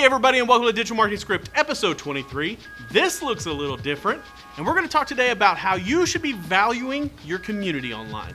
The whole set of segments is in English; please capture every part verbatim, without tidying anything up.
Hey everybody, and welcome to Digital Marketing Script episode twenty-three. This looks a little different, and we're going to talk today about how you should be valuing your community online.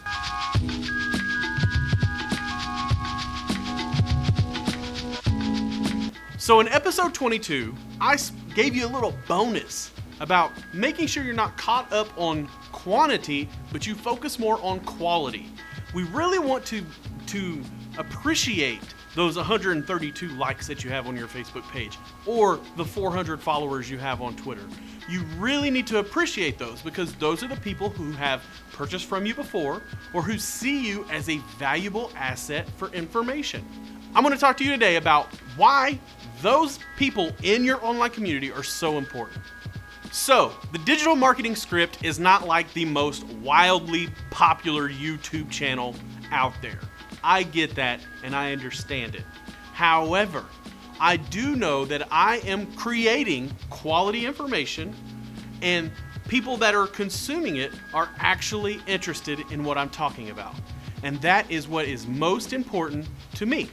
So in episode twenty-two, I gave you a little bonus about making sure you're not caught up on quantity, but you focus more on quality. We really want to, to appreciate those one hundred thirty-two likes that you have on your Facebook page, or the four hundred followers you have on Twitter. You really need to appreciate those because those are the people who have purchased from you before or who see you as a valuable asset for information. I'm going to talk to you today about why those people in your online community are so important. So, the Digital Marketing Script is not like the most wildly popular YouTube channel out there. I get that and I understand it. However, I do know that I am creating quality information and people that are consuming it are actually interested in what I'm talking about. And that is what is most important to me.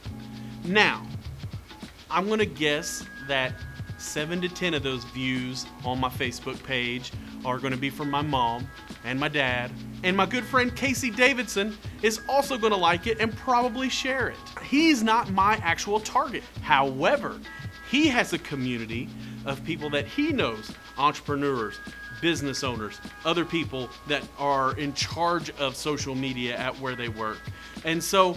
Now, I'm gonna guess that seven to ten of those views on my Facebook page are gonna be from my mom and my dad, and my good friend Casey Davidson is also gonna like it and probably share it. He's not my actual target. However, he has a community of people that he knows, entrepreneurs, business owners, other people that are in charge of social media at where they work. And so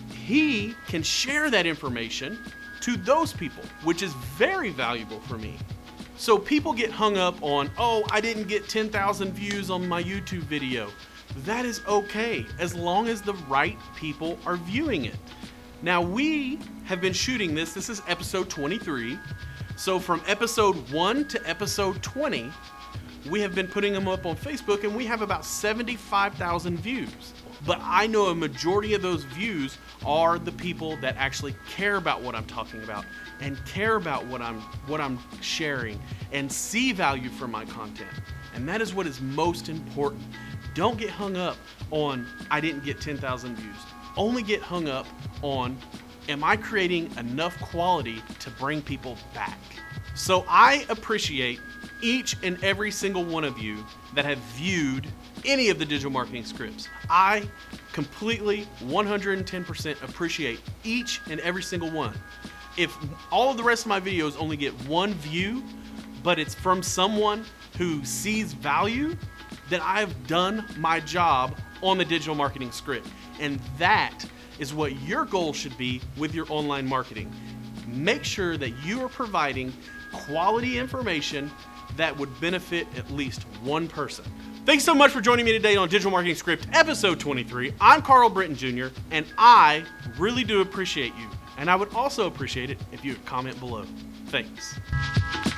he can share that information to those people, which is very valuable for me. So people get hung up on, oh, I didn't get ten thousand views on my YouTube video. That is okay, as long as the right people are viewing it. Now we have been shooting this, this is episode twenty-three. So from episode one to episode twenty, we have been putting them up on Facebook and we have about seventy-five thousand views. But I know a majority of those views are the people that actually care about what I'm talking about and care about what I'm what I'm sharing and see value from my content. And that is what is most important. Don't get hung up on, I didn't get ten thousand views. Only get hung up on, am I creating enough quality to bring people back? So I appreciate each and every single one of you that have viewed any of the digital marketing scripts. I completely one hundred ten percent appreciate each and every single one. If all of the rest of my videos only get one view, but it's from someone who sees value, then I've done my job on the digital marketing script. And that is what your goal should be with your online marketing. Make sure that you are providing quality information that would benefit at least one person. Thanks so much for joining me today on Digital Marketing Script episode twenty-three. I'm Carl Britton Junior and I really do appreciate you. And I would also appreciate it if you would comment below. Thanks.